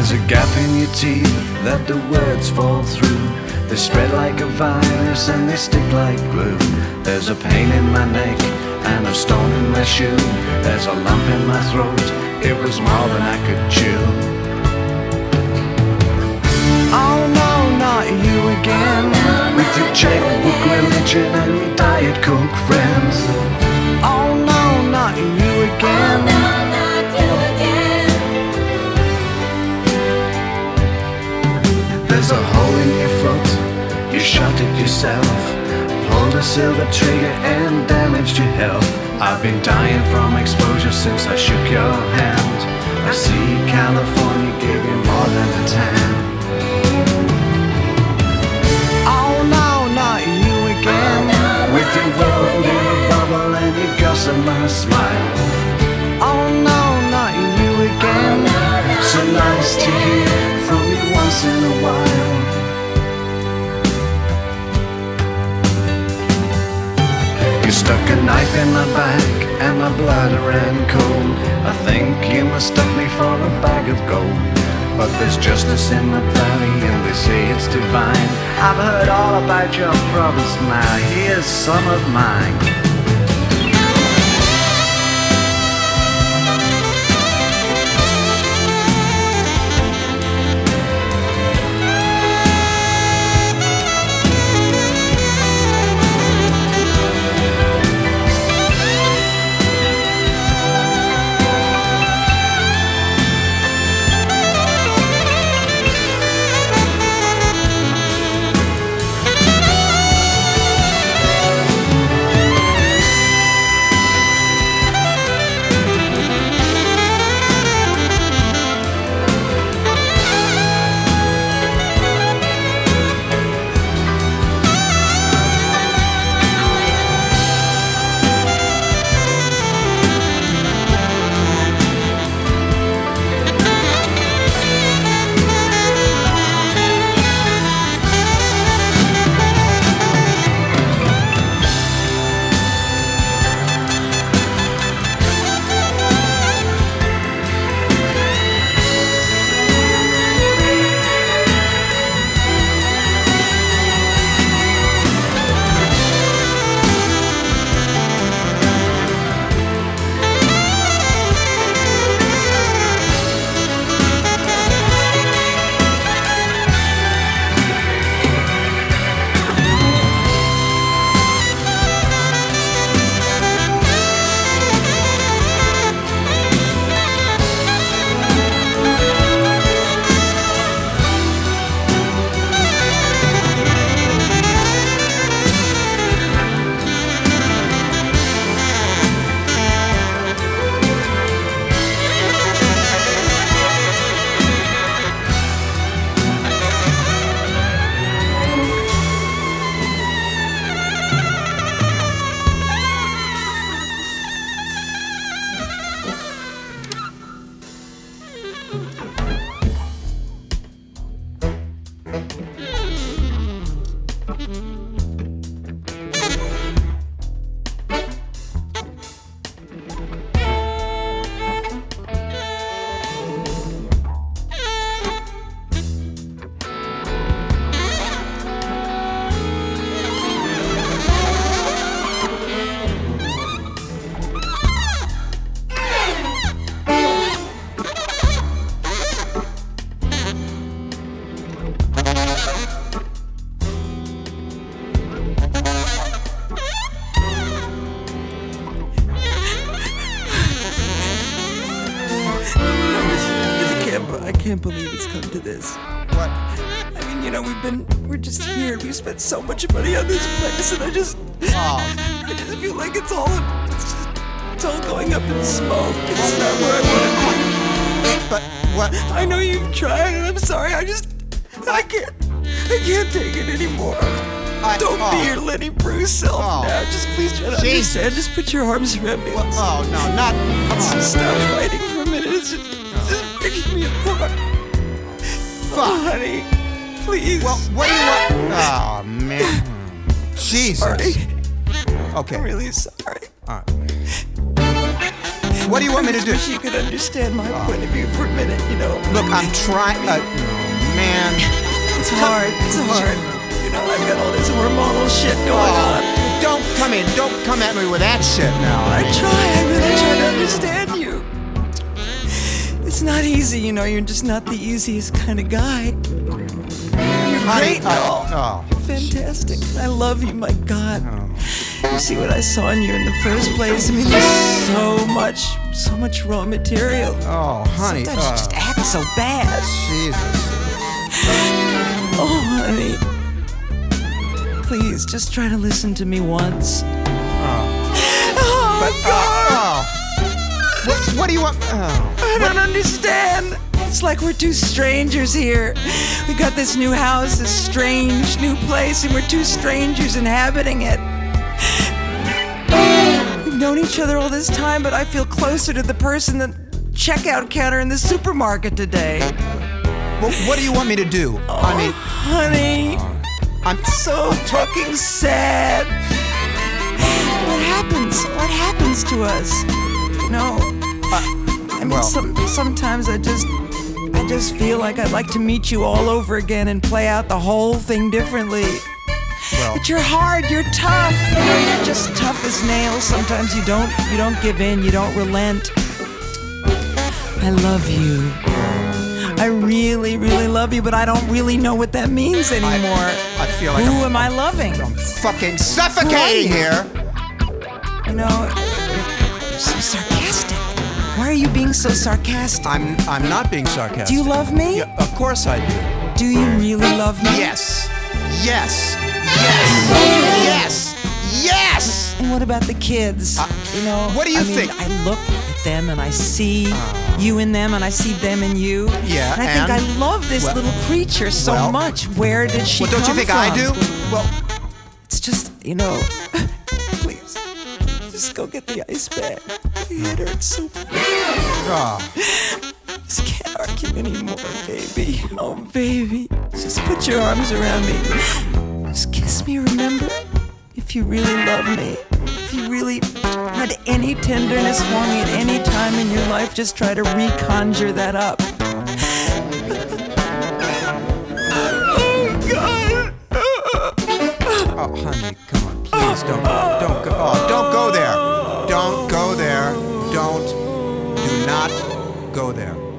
There's a gap in your teeth that the words fall through. They spread like a virus and they stick like glue. There's a pain in my neck and a stone in my shoe. There's a lump in my throat, it was more than I could chew. Oh no, not you again, with your checkbook religion and your Diet Coke friends. Oh no, not you again. There's a hole in your foot, you shot it yourself, pulled a silver trigger and damaged your health. I've been dying from exposure since I shook your hand. I see California gave you more than a tan. Oh no, not you again, with your world in a bubble and your gossamer smile. Oh no, not you again, so nice to hear from you once in a while. You stuck a knife in my back and my blood ran cold. I think you mistook me for a bag of gold. But there's justice in the valley and they say it's divine. I've heard all about your problems now, here's some of mine. I can't believe it's come to this. What? I mean, you know, we're just here. We've spent so much money on this place, and I just feel like it's all going up in smoke. It's not where I want to be. But what? I know you've tried, and I'm sorry. I can't take it anymore. Don't be your Lenny Bruce self now. Just please try to understand. Just put your arms around me. Well, oh, no, not... Come on. Just stop fighting for a minute. It's just breaking me apart. Fuck. Oh, honey, please. Well, what do you want? Oh, man. Jesus. Sorry. Okay. I'm really sorry. All right. What do you want me to do? Wish you could understand my point of view for a minute, you know. Look, I'm trying. Oh, man. It's hard. It's hard. You know, I've got all this hormonal shit going on. Don't come at me with that shit now. I really try to understand you. It's not easy, you know, you're just not the easiest kind of guy. You're great and all. You're fantastic. I love you, my God. You see what I saw in you in the first place? I mean, there's so much raw material. Oh, honey. Sometimes you just act so bad. Jesus. Oh, honey. Please, just try to listen to me once. What do you want? I don't understand. It's like we're two strangers here. We got this new house, this strange new place, and we're two strangers inhabiting it. We've known each other all this time, but I feel closer to the person at the checkout counter in the supermarket today. Well, what do you want me to do? I mean, honey, I'm so fucking sad. What happens to us? You know, I mean, sometimes I just feel like I'd like to meet you all over again and play out the whole thing differently. Well, but you're hard, you're tough. You know, you're just tough as nails. Sometimes you don't give in, you don't relent. I love you. I really, really love you, but I don't really know what that means anymore. I feel like Who am I loving? I'm fucking suffocating here. You know, you're so sarcastic. Why are you being so sarcastic? I'm not being sarcastic. Do you love me? Yeah, of course I do. Do you really love me? Yes. Yes. Yes. Yes. Yes. And what about the kids? You know, what do you think? I look at them and I see you in them and I see them in you. Yeah, and I think I love this little creature so much. Where did she come from? Don't you think I do? Well, it's just, you know, please, just go get the ice bag. My head hurts so bad. I just can't argue anymore, baby. Oh, baby, just put your arms around me. Just kiss me, remember? If you really love me, if you really had any tenderness for me at any time in your life, just try to reconjure that up. Oh, God. Oh, honey, come on, please don't go. Oh, don't go there. Don't go there. Do not go there.